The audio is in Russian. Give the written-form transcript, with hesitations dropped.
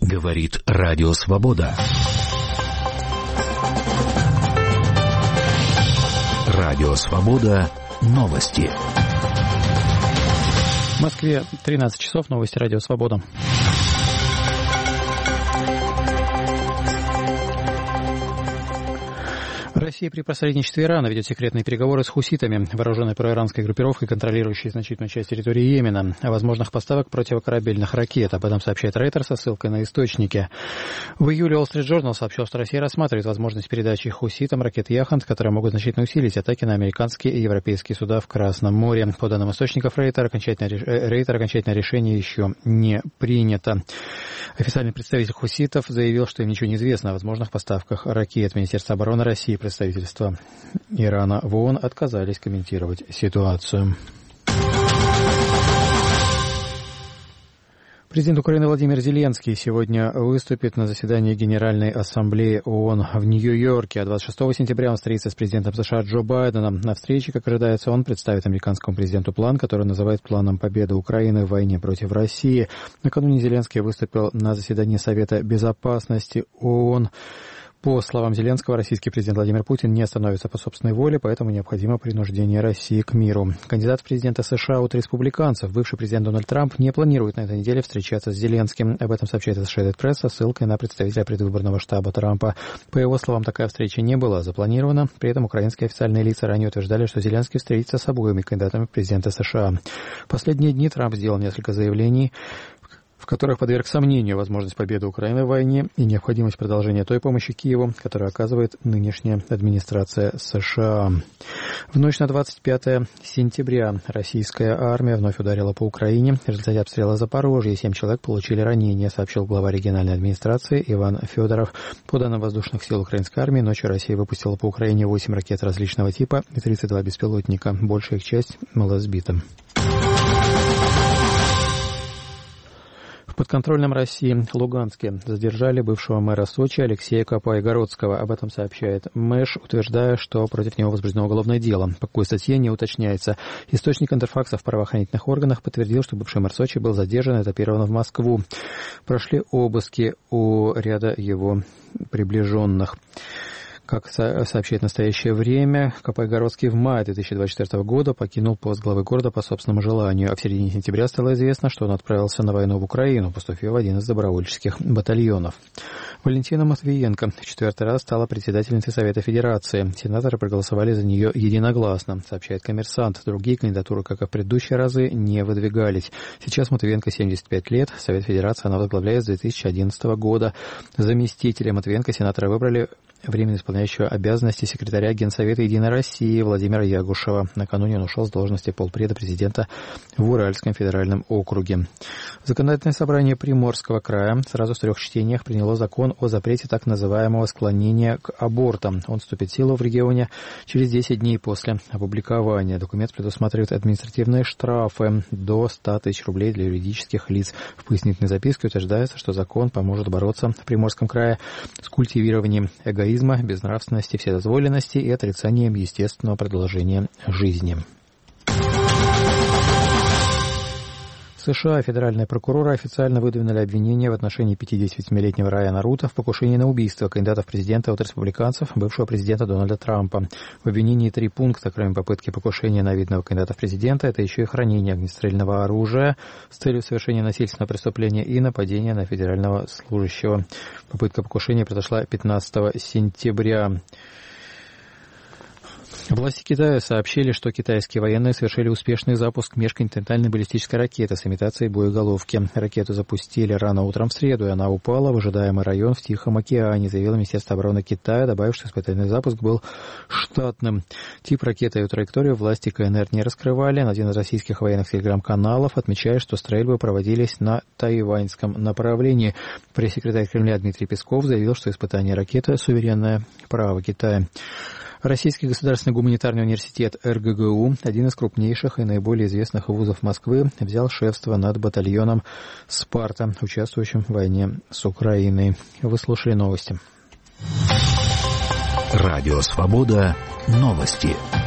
Говорит Радио Свобода. Радио Свобода. Новости. В Москве 13 часов. Новости Радио Свобода. Россия при посредничестве Ирана ведет секретные переговоры с хуситами, вооруженной проиранской группировкой, контролирующей значительную часть территории Йемена, о возможных поставках противокорабельных ракет. Об этом сообщает Рейтер со ссылкой на источники. В июле Wall Street Journal сообщил, что Россия рассматривает возможность передачи хуситам ракет «Яхант», которые могут значительно усилить атаки на американские и европейские суда в Красном море. По данным источников Рейтер, окончательное решение еще не принято. Официальный представитель хуситов заявил, что им ничего не известно о возможных поставках ракет. Министерство обороны России, представительство Ирана в ООН отказались комментировать ситуацию. Президент Украины Владимир Зеленский сегодня выступит на заседании Генеральной Ассамблеи ООН в Нью-Йорке. А 26 сентября он встретится с президентом США Джо Байденом. На встрече, как ожидается, он представит американскому президенту план, который называют планом победы Украины в войне против России. Накануне Зеленский выступил на заседании Совета Безопасности ООН. По словам Зеленского, российский президент Владимир Путин не остановится по собственной воле, поэтому необходимо принуждение России к миру. Кандидат в президенты США от республиканцев, бывший президент Дональд Трамп, не планирует на этой неделе встречаться с Зеленским. Об этом сообщает Associated Press со ссылкой на представителя предвыборного штаба Трампа. По его словам, такая встреча не была запланирована. При этом украинские официальные лица ранее утверждали, что Зеленский встретится с обоими кандидатами в президенты США. В последние дни Трамп сделал несколько заявлений, в которых подверг сомнению возможность победы Украины в войне и необходимость продолжения той помощи Киеву, которую оказывает нынешняя администрация США. В ночь на 25 сентября российская армия вновь ударила по Украине. В результате обстрела Запорожья 7 человек получили ранения, сообщил глава региональной администрации Иван Федоров. По данным воздушных сил украинской армии, ночью Россия выпустила по Украине 8 ракет различного типа и 32 беспилотника. Большая их часть была сбита. В подконтрольном России Луганске задержали бывшего мэра Сочи Алексея Капаегородского. Об этом сообщает МЭШ, утверждая, что против него возбуждено уголовное дело. По какой статье, не уточняется. Источник Интерфакса в правоохранительных органах подтвердил, что бывший мэр Сочи был задержан и этапирован в Москву. Прошли обыски у ряда его приближенных. Как сообщает «Настоящее время», Капаегородский в мае 2024 года покинул пост главы города по собственному желанию, а в середине сентября стало известно, что он отправился на войну в Украину, поступив в один из добровольческих батальонов. Валентина Матвиенко в 4-й раз стала председательницей Совета Федерации. Сенаторы проголосовали за нее единогласно, сообщает «Коммерсант». Другие кандидатуры, как и в предыдущие разы, не выдвигались. Сейчас Матвиенко 75 лет. Совет Федерации она возглавляет с 2011 года. Заместителя Матвиенко сенаторы выбрали временно исполняющего обязанности секретаря Генсовета «Единой России» Владимира Ягушева. Накануне он ушел с должности полпреда президента в Уральском федеральном округе. Законодательное собрание Приморского края сразу в 3 чтениях приняло закон о запрете так называемого склонения к абортам. Он вступит в силу в регионе через 10 дней после опубликования. Документ предусматривает административные штрафы до 100 тысяч рублей для юридических лиц. В пояснительной записке утверждается, что закон поможет бороться в Приморском крае с культивированием эгоизма, безнравственности, вседозволенности и отрицанием естественного продолжения жизни. В США федеральные прокуроры официально выдвинули обвинение в отношении 58-летнего Райана Рута в покушении на убийство кандидата в президенты от республиканцев, бывшего президента Дональда Трампа. В обвинении 3 пункта, кроме попытки покушения на видного кандидата в президента, это еще и хранение огнестрельного оружия с целью совершения насильственного преступления и нападения на федерального служащего. Попытка покушения произошла 15 сентября. Власти Китая сообщили, что китайские военные совершили успешный запуск межконтинентальной баллистической ракеты с имитацией боеголовки. Ракету запустили рано утром в среду, и она упала в ожидаемый район в Тихом океане, заявило Министерство обороны Китая, добавив, что испытательный запуск был штатным. Тип ракеты и траекторию власти КНР не раскрывали. Один из российских военных телеграм-каналов отмечает, что стрельбы проводились на тайваньском направлении. Пресс-секретарь Кремля Дмитрий Песков заявил, что испытание ракеты – суверенное право Китая. Российский государственный гуманитарный университет РГГУ, один из крупнейших и наиболее известных вузов Москвы, взял шефство над батальоном «Спарта», участвующим в войне с Украиной. Вы слушали новости. Радио «Свобода». Новости.